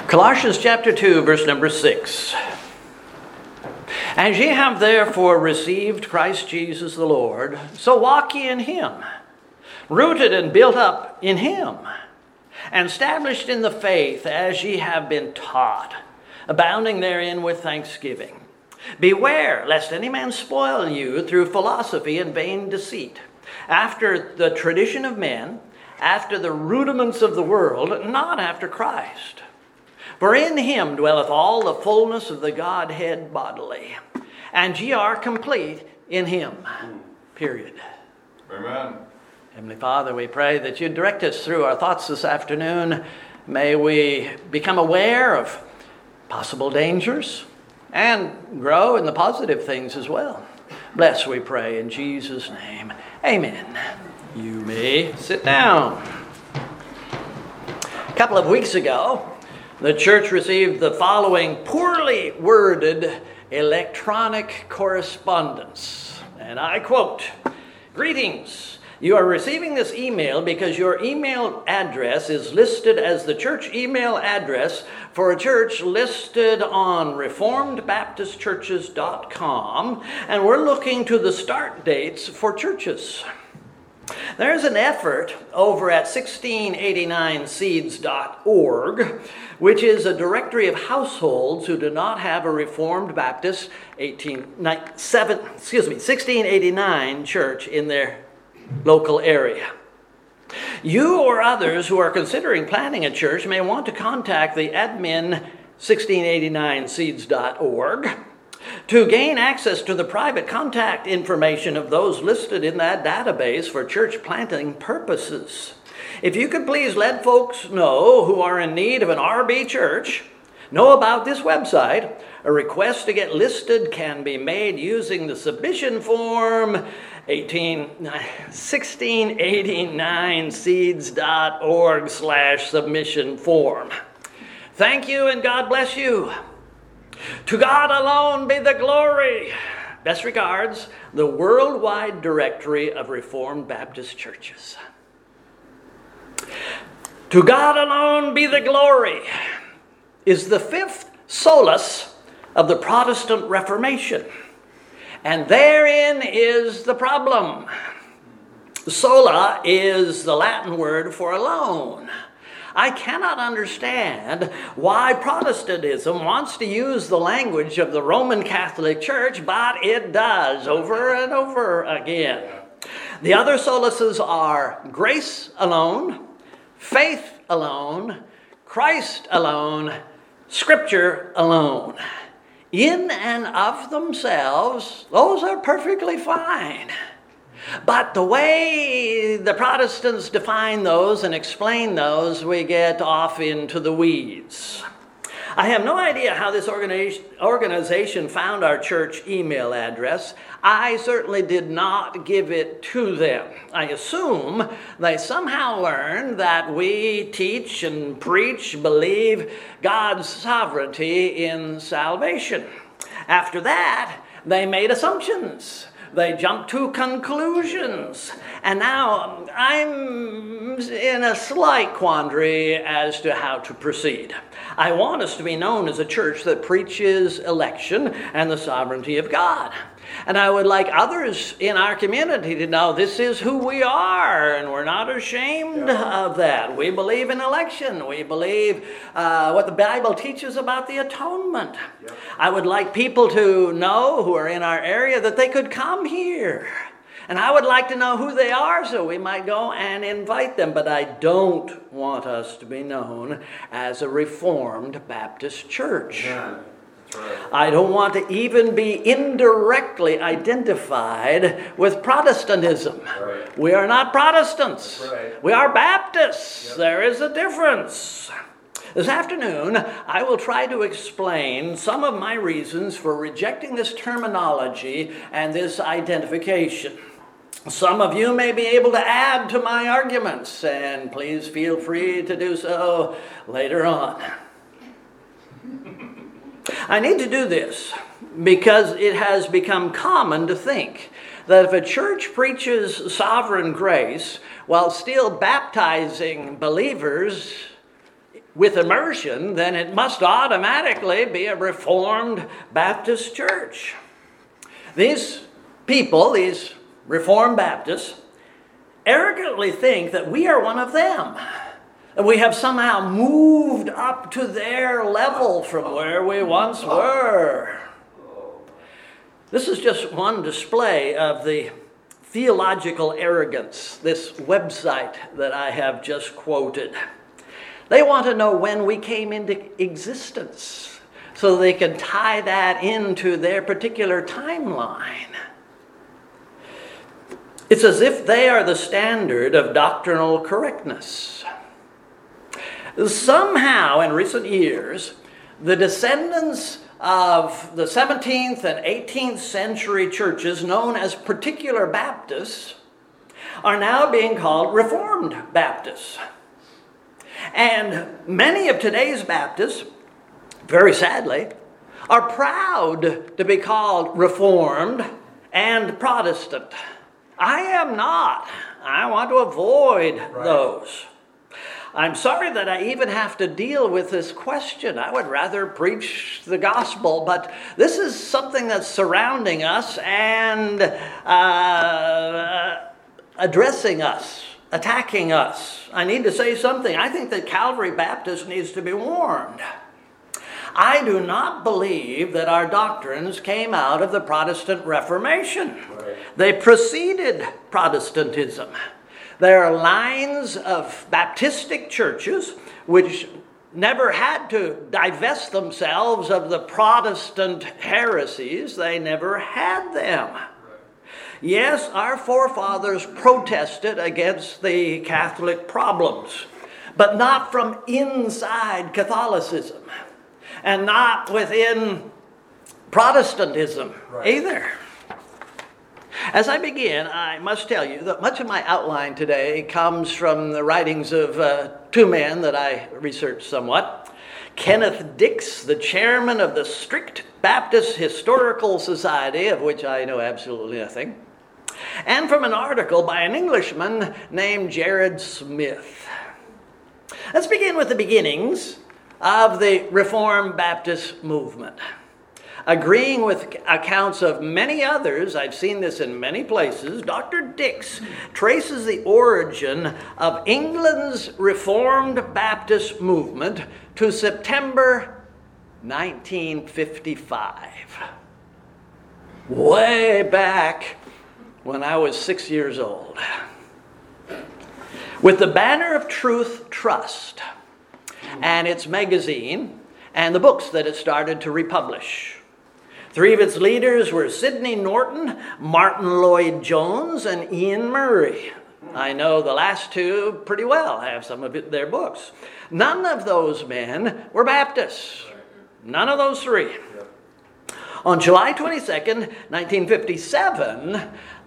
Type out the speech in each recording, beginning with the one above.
Colossians chapter 2, verse number 6. As ye have therefore received Christ Jesus the Lord, so walk ye in him, rooted and built up in him, and established in the faith as ye have been taught, abounding therein with thanksgiving. Beware lest any man spoil you through philosophy and vain deceit, after the tradition of men, after the rudiments of the world, not after Christ. For in him dwelleth all the fullness of the Godhead bodily, and ye are complete in him. Period. Amen. Heavenly Father, we pray that you direct us through our thoughts this afternoon. May we become aware of possible dangers and grow in the positive things as well. Bless, we pray, in Jesus' name. Amen. You may sit down. A couple of weeks ago, the church received the following poorly worded electronic correspondence. And I quote, "Greetings. You are receiving this email because your email address is listed as the church email address for a church listed on reformedbaptistchurches.com, and we're looking to the start dates for churches. There's an effort over at 1689seeds.org, which is a directory of households who do not have a Reformed Baptist 1689 church in their local area. You or others who are considering planning a church may want to contact the admin 1689seeds.org to gain access to the private contact information of those listed in that database for church planting purposes. If you could please let folks know who are in need of an RB church know about this website, a request to get listed can be made using the submission form 1689seeds.org/submission form. Thank you and God bless you. To God alone be the glory. Best regards, the Worldwide Directory of Reformed Baptist Churches. To God alone be the glory is the fifth solus of the Protestant Reformation. And therein is the problem. Sola is the Latin word for alone. I cannot understand why Protestantism wants to use the language of the Roman Catholic Church, but it does over and over again. The other solaces are grace alone, faith alone, Christ alone, Scripture alone. In and of themselves, those are perfectly fine. But the way the Protestants define those and explain those, we get off into the weeds. I have no idea how this organization found our church email address. I certainly did not give it to them. I assume they somehow learned that we teach and preach, believe God's sovereignty in salvation. After that, they made assumptions. They jumped to conclusions. And now I'm in a slight quandary as to how to proceed. I want us to be known as a church that preaches election and the sovereignty of God. And I would like others in our community to know this is who we are, and we're not ashamed of that. We believe in election. We believe what the Bible teaches about the atonement. I would like people to know who are in our area that they could come here. And I would like to know who they are so we might go and invite them. But I don't want us to be known as a Reformed Baptist church. Yeah. Right. I don't want to even be indirectly identified with Protestantism. Right. We are not Protestants. Right. We are Baptists. Yep. There is a difference. This afternoon, I will try to explain some of my reasons for rejecting this terminology and this identification. Some of you may be able to add to my arguments, and please feel free to do so later on. I need to do this because it has become common to think that if a church preaches sovereign grace while still baptizing believers, with immersion, then it must automatically be a Reformed Baptist church. These people, these Reformed Baptists, arrogantly think that we are one of them. And we have somehow moved up to their level from where we once were. This is just one display of the theological arrogance, this website that I have just quoted. They want to know when we came into existence so they can tie that into their particular timeline. It's as if they are the standard of doctrinal correctness. Somehow, in recent years, the descendants of the 17th and 18th century churches known as particular Baptists are now being called Reformed Baptists. And many of today's Baptists, very sadly, are proud to be called Reformed and Protestant. I am not. I want to avoid those. I'm sorry that I even have to deal with this question. I would rather preach the gospel, but this is something that's surrounding us and addressing us, attacking us. I need to say something. I think that Calvary Baptist needs to be warned. I do not believe that our doctrines came out of the Protestant Reformation. They preceded Protestantism. There are lines of Baptistic churches which never had to divest themselves of the Protestant heresies. They never had them. Yes, our forefathers protested against the Catholic problems, but not from inside Catholicism and not within Protestantism either. As I begin, I must tell you that much of my outline today comes from the writings of two men that I researched somewhat. Kenneth Dix, the chairman of the Strict Baptist Historical Society, of which I know absolutely nothing, and from an article by an Englishman named Jared Smith. Let's begin with the beginnings of the Reformed Baptist movement. Agreeing with accounts of many others, I've seen this in many places, Dr. Dix traces the origin of England's Reformed Baptist movement to September 1955. Way back when I was 6 years old. With the Banner of Truth Trust and its magazine and the books that it started to republish. Three of its leaders were Sidney Norton, Martin Lloyd-Jones, and Ian Murray. I know the last two pretty well. I have some of their books. None of those men were Baptists. None of those three. On July 22nd, 1957,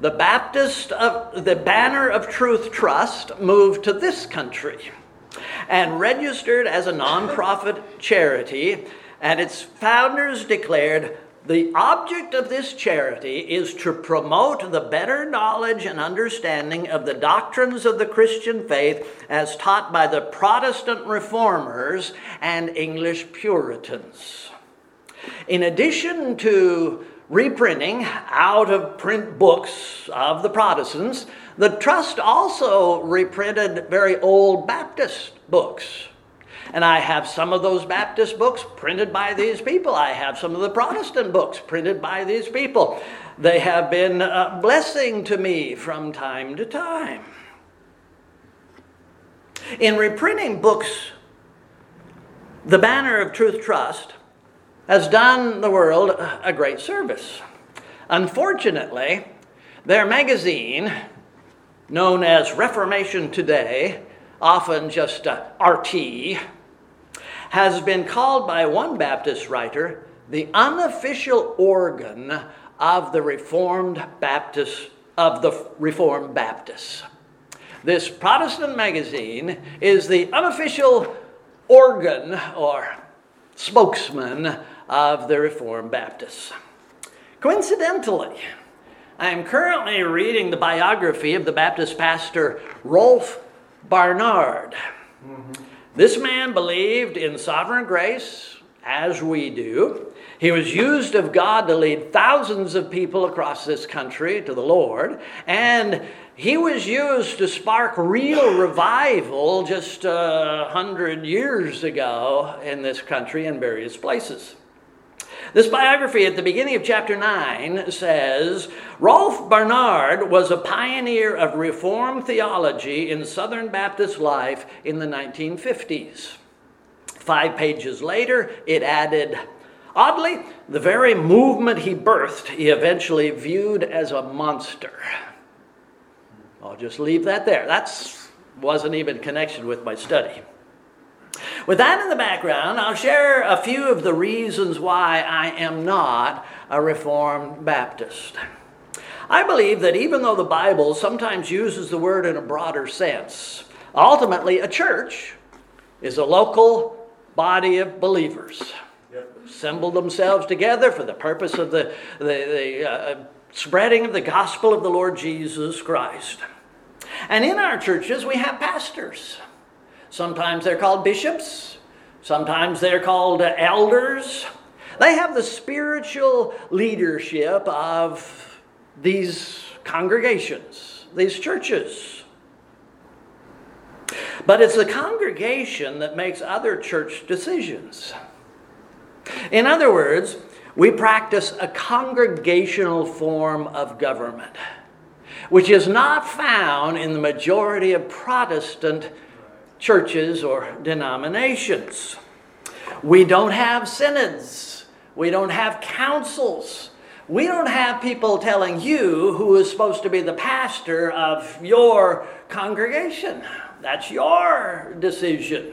the Banner of Truth Trust moved to this country and registered as a nonprofit charity, and its founders declared, "The object of this charity is to promote the better knowledge and understanding of the doctrines of the Christian faith as taught by the Protestant Reformers and English Puritans." In addition to reprinting out-of-print books of the Protestants, the Trust also reprinted very old Baptist books. And I have some of those Baptist books printed by these people. I have some of the Protestant books printed by these people. They have been a blessing to me from time to time. In reprinting books, the Banner of Truth Trust has done the world a great service. Unfortunately, their magazine, known as Reformation Today, often just RT, has been called by one Baptist writer the unofficial organ of the Reformed Baptists. This Protestant magazine is the unofficial organ or spokesman of the Reformed Baptists. Coincidentally, I am currently reading the biography of the Baptist pastor Rolf Barnard. This man believed in sovereign grace, as we do. He was used of God to lead thousands of people across this country to the Lord, and he was used to spark real revival just 100 years ago in this country in various places. This biography at the beginning of chapter 9 says, Rolf Barnard was a pioneer of Reformed theology in Southern Baptist life in the 1950s. 5 pages later, it added, oddly, the very movement he birthed, he eventually viewed as a monster. I'll just leave that there. That wasn't even connected with my study. With that in the background, I'll share a few of the reasons why I am not a Reformed Baptist. I believe that even though the Bible sometimes uses the word in a broader sense, ultimately a church is a local body of believers. Assemble themselves together for the purpose of the spreading of the gospel of the Lord Jesus Christ. And in our churches, we have pastors. Sometimes they're called bishops. Sometimes they're called elders. They have the spiritual leadership of these congregations, these churches. But it's the congregation that makes other church decisions. In other words, we practice a congregational form of government, which is not found in the majority of Protestant churches or denominations. We don't have synods. We don't have councils. We don't have people telling you who is supposed to be the pastor of your congregation. That's your decision.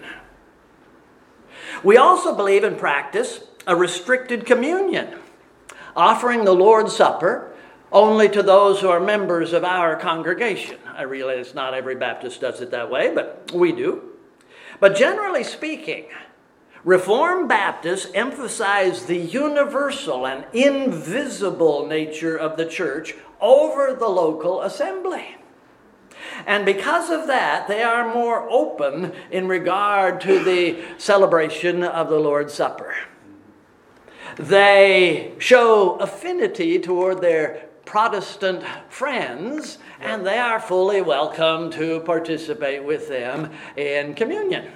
We also believe and practice a restricted communion, offering the Lord's Supper only to those who are members of our congregation. I realize not every Baptist does it that way, but we do. But generally speaking, Reformed Baptists emphasize the universal and invisible nature of the church over the local assembly. And because of that, they are more open in regard to the celebration of the Lord's Supper. They show affinity toward their Protestant friends, and they are fully welcome to participate with them in communion.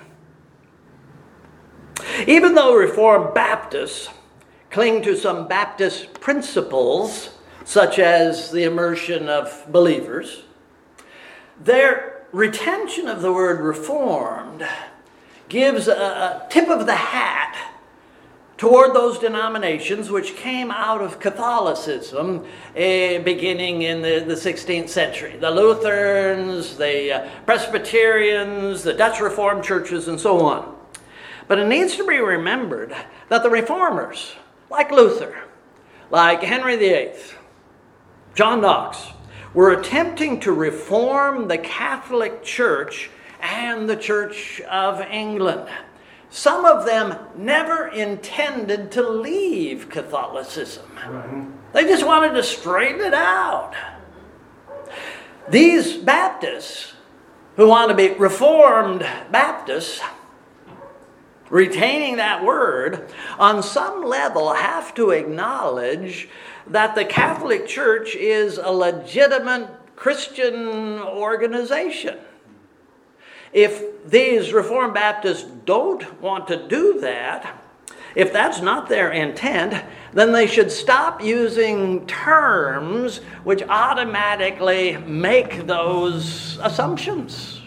Even though Reformed Baptists cling to some Baptist principles, such as the immersion of believers, their retention of the word Reformed gives a tip of the hat toward those denominations which came out of Catholicism beginning in the 16th century. The Lutherans, the Presbyterians, the Dutch Reformed churches, and so on. But it needs to be remembered that the Reformers, like Luther, like Henry VIII, John Knox, were attempting to reform the Catholic Church and the Church of England. Some of them never intended to leave Catholicism. They just wanted to straighten it out. These Baptists who want to be Reformed Baptists, retaining that word, on some level have to acknowledge that the Catholic Church is a legitimate Christian organization. If these Reformed Baptists don't want to do that, if that's not their intent, then they should stop using terms which automatically make those assumptions.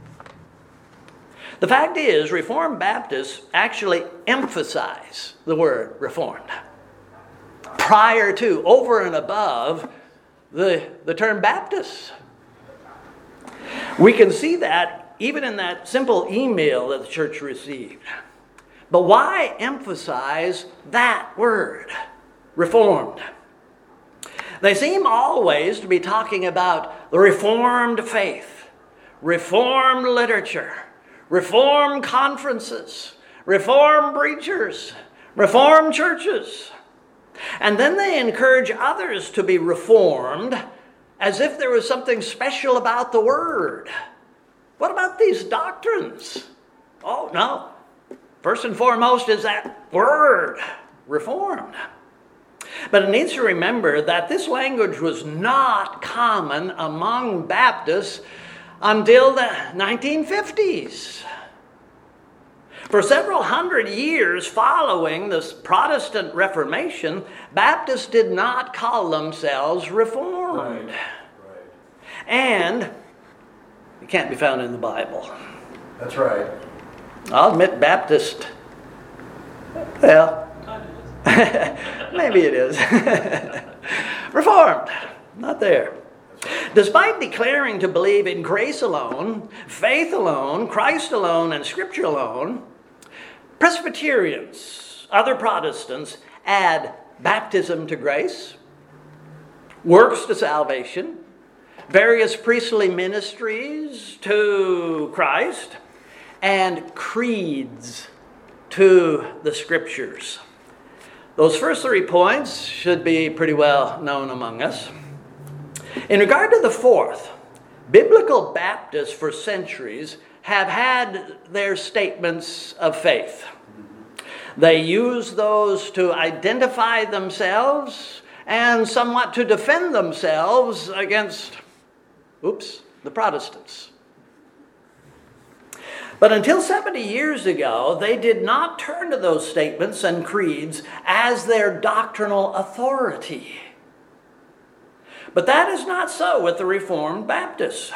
The fact is, Reformed Baptists actually emphasize the word Reformed prior to, over and above, the term Baptist. We can see that even in that simple email that the church received. But why emphasize that word, Reformed? They seem always to be talking about the Reformed faith, Reformed literature, Reformed conferences, Reformed preachers, Reformed churches. And then they encourage others to be Reformed as if there was something special about the word. What about these doctrines? Oh, no. First and foremost is that word, reformed. But it needs to remember that this language was not common among Baptists until the 1950s. For several hundred years following the Protestant Reformation, Baptists did not call themselves Reformed. Right. And it can't be found in the Bible. That's right. I'll admit Baptist, well, maybe it is. Reformed, not there. Despite declaring to believe in grace alone, faith alone, Christ alone, and Scripture alone, Presbyterians, other Protestants, add baptism to grace, works to salvation, various priestly ministries to Christ, and creeds to the Scriptures. Those first 3 points should be pretty well known among us. In regard to the fourth, biblical Baptists for centuries have had their statements of faith. They use those to identify themselves and somewhat to defend themselves against, the Protestants. But until 70 years ago, they did not turn to those statements and creeds as their doctrinal authority. But that is not so with the Reformed Baptists.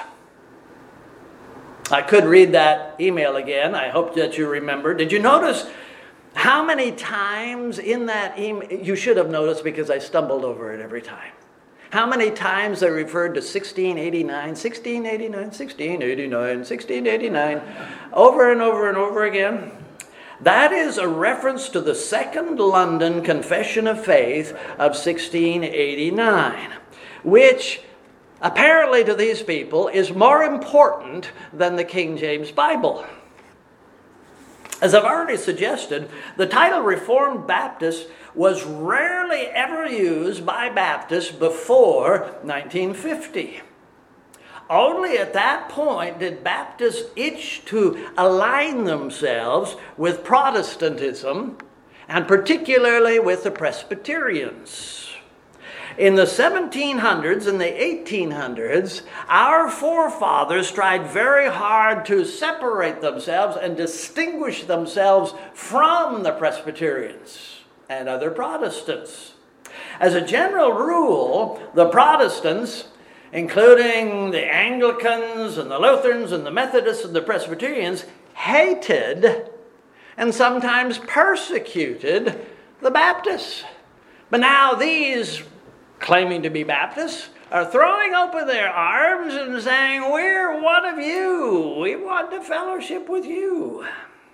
I could read that email again. I hope that you remember. Did you notice how many times in that email? You should have noticed because I stumbled over it every time. How many times they referred to 1689, 1689, 1689, 1689, over and over and over again? That is a reference to the Second London Confession of Faith of 1689, which apparently to these people is more important than the King James Bible. As I've already suggested, the title Reformed Baptist was rarely ever used by Baptists before 1950. Only at that point did Baptists itch to align themselves with Protestantism, and particularly with the Presbyterians. In the 1700s and the 1800s, our forefathers tried very hard to separate themselves and distinguish themselves from the Presbyterians and other Protestants. As a general rule, the Protestants, including the Anglicans and the Lutherans and the Methodists and the Presbyterians, hated and sometimes persecuted the Baptists. But now these, claiming to be Baptists, are throwing open their arms and saying, we're one of you. We want to fellowship with you.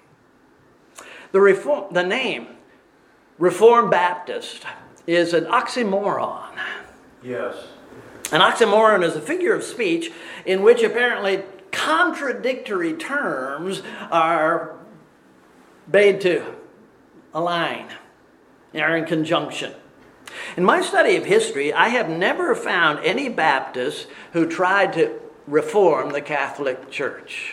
The name Reformed Baptist is an oxymoron. Yes. An oxymoron is a figure of speech in which apparently contradictory terms are made to align, are in conjunction. In my study of history, I have never found any Baptists who tried to reform the Catholic Church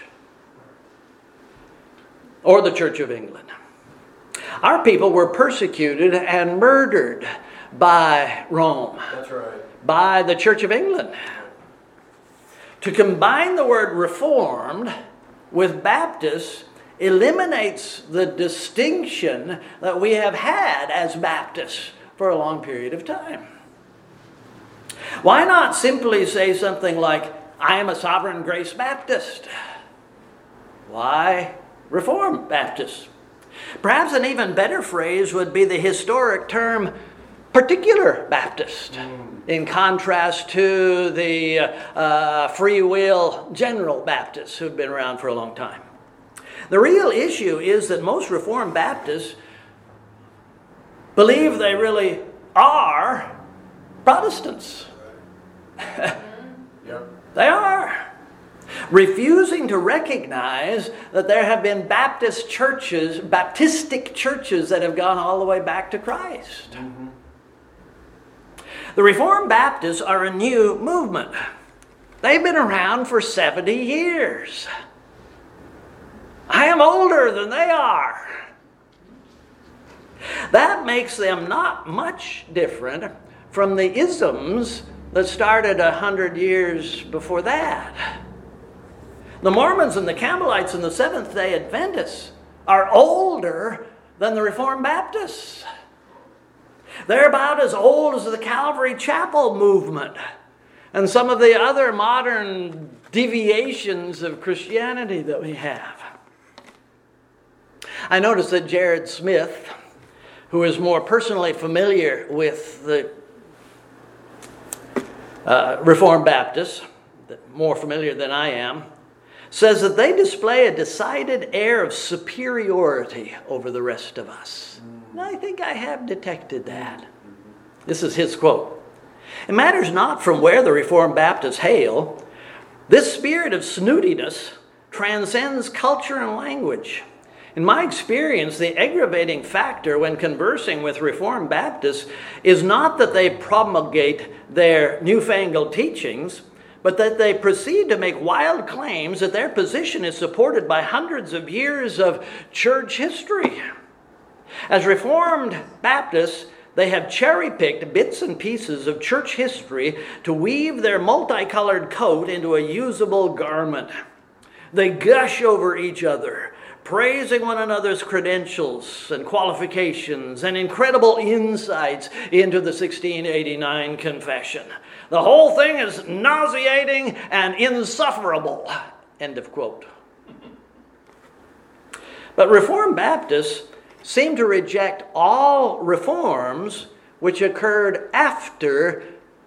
or the Church of England. Our people were persecuted and murdered by Rome. That's right. By the Church of England. To combine the word reformed with Baptist eliminates the distinction that we have had as Baptists for a long period of time. Why not simply say something like, I am a Sovereign Grace Baptist? Why Reformed Baptist? Perhaps an even better phrase would be the historic term Particular Baptist, in contrast to the Free Will General Baptists who've been around for a long time. The real issue is that most Reformed Baptists believe they really are Protestants. Yep. They are. Refusing to recognize that there have been Baptist churches, Baptistic churches that have gone all the way back to Christ. Mm-hmm. The Reformed Baptists are a new movement. They've been around for 70 years. I am older than they are. That makes them not much different from the isms that started 100 years before that. The Mormons and the Campbellites and the Seventh-day Adventists are older than the Reformed Baptists. They're about as old as the Calvary Chapel movement and some of the other modern deviations of Christianity that we have. I noticed that Jared Smith, who is more personally familiar with the Reformed Baptists, more familiar than I am, says that they display a decided air of superiority over the rest of us. And I think I have detected that. This is his quote. It matters not from where the Reformed Baptists hail. This spirit of snootiness transcends culture and language. In my experience, the aggravating factor when conversing with Reformed Baptists is not that they promulgate their newfangled teachings, but that they proceed to make wild claims that their position is supported by hundreds of years of church history. As Reformed Baptists, they have cherry-picked bits and pieces of church history to weave their multicolored coat into a usable garment. They gush over each other, praising one another's credentials and qualifications and incredible insights into the 1689 confession. The whole thing is nauseating and insufferable. End of quote. But Reformed Baptists seem to reject all reforms which occurred after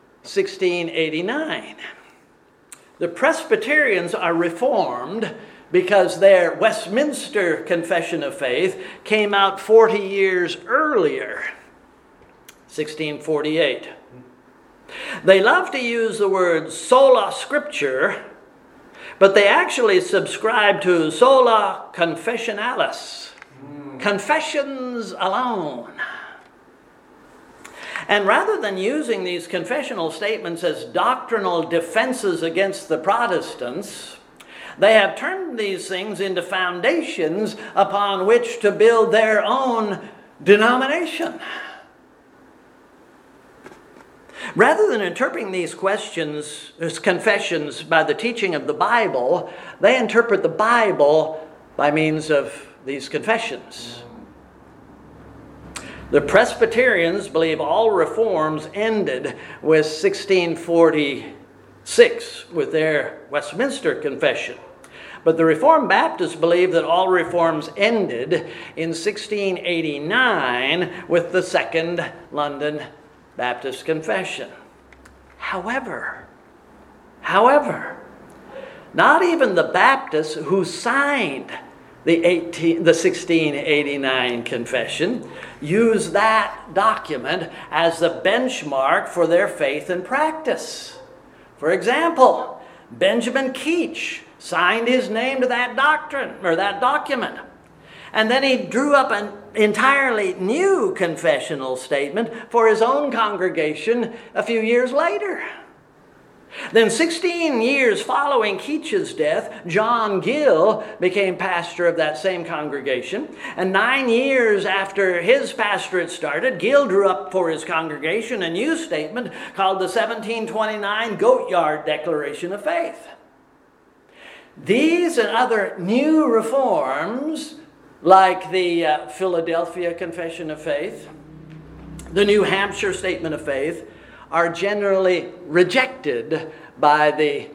1689. The Presbyterians are Reformed because their Westminster Confession of Faith came out 40 years earlier, 1648. They love to use the word sola scriptura, but they actually subscribe to sola confessionalis, confessions alone. And rather than using these confessional statements as doctrinal defenses against the Protestants, they have turned these things into foundations upon which to build their own denomination. Rather than interpreting these questions as confessions by the teaching of the Bible, they interpret the Bible by means of these confessions. The Presbyterians believe all reforms ended with 1646 with their Westminster Confession. But the Reformed Baptists believe that all reforms ended in 1689 with the Second London Baptist Confession. However, not even the Baptists who signed the 1689 Confession use that document as the benchmark for their faith and practice. For example, Benjamin Keach signed his name to that doctrine or that document. And then he drew up an entirely new confessional statement for his own congregation a few years later. Then 16 years following Keach's death, John Gill became pastor of that same congregation. And 9 years after his pastorate started, Gill drew up for his congregation a new statement called the 1729 Goatyard Declaration of Faith. These and other new reforms, like the Philadelphia Confession of Faith, the New Hampshire Statement of Faith, are generally rejected by the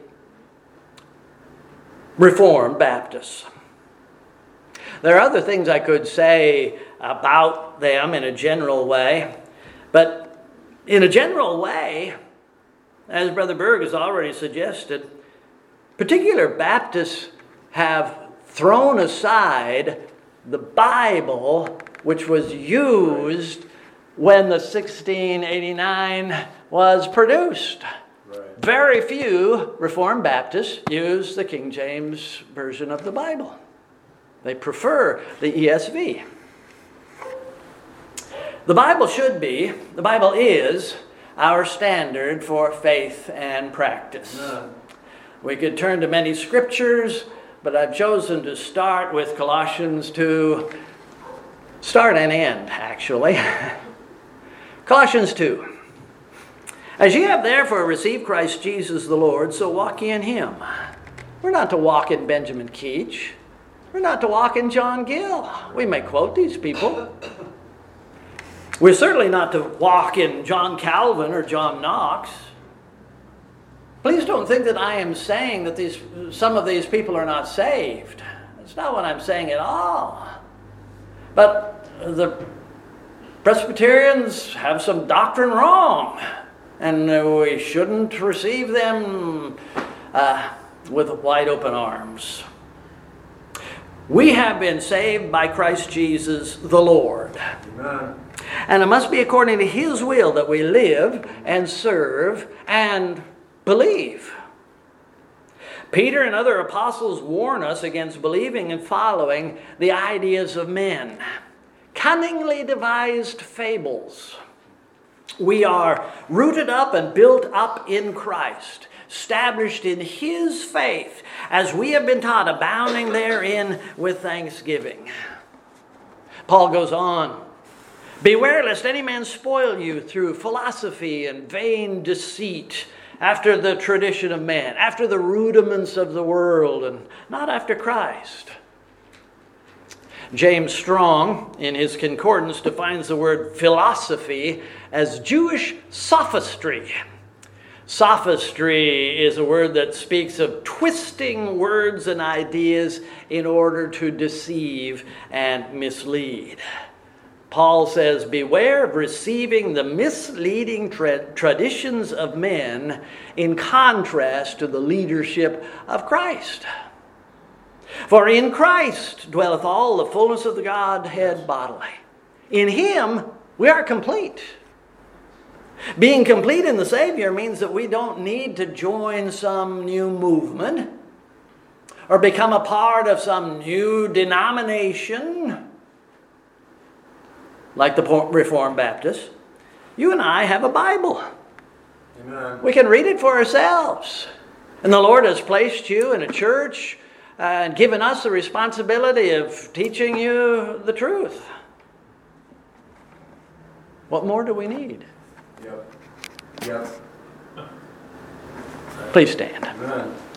Reformed Baptists. There are other things I could say about them in a general way, but in a general way, as Brother Berg has already suggested, particular Baptists have thrown aside the Bible, which was used when the 1689 was produced. Right. Very few Reformed Baptists use the King James Version of the Bible. They prefer the ESV. The Bible is our standard for faith and practice. We could turn to many scriptures, but I've chosen to start with Colossians 2. Start and end, actually. Colossians 2. As ye have therefore received Christ Jesus the Lord, so walk ye in him. We're not to walk in Benjamin Keach. We're not to walk in John Gill. We may quote these people. We're certainly not to walk in John Calvin or John Knox. Please don't think that I am saying that some of these people are not saved. That's not what I'm saying at all. But the Presbyterians have some doctrine wrong, and we shouldn't receive them with wide open arms. We have been saved by Christ Jesus the Lord. Amen. And it must be according to his will that we live and serve and believe. Peter and other apostles warn us against believing and following the ideas of men. Cunningly devised fables. We are rooted up and built up in Christ, established in his faith, as we have been taught, abounding therein with thanksgiving. Paul goes on, beware lest any man spoil you through philosophy and vain deceit, after the tradition of man, after the rudiments of the world, and not after Christ. James Strong, in his concordance, defines the word philosophy as Jewish sophistry. Sophistry is a word that speaks of twisting words and ideas in order to deceive and mislead. Paul says, beware of receiving the misleading traditions of men in contrast to the leadership of Christ. For in Christ dwelleth all the fullness of the Godhead bodily. In him we are complete. Being complete in the Savior means that we don't need to join some new movement or become a part of some new denomination like the Reformed Baptists. You and I have a Bible. Amen. We can read it for ourselves. And the Lord has placed you in a church and given us the responsibility of teaching you the truth. What more do we need? Yep. Yep. Please stand. Amen.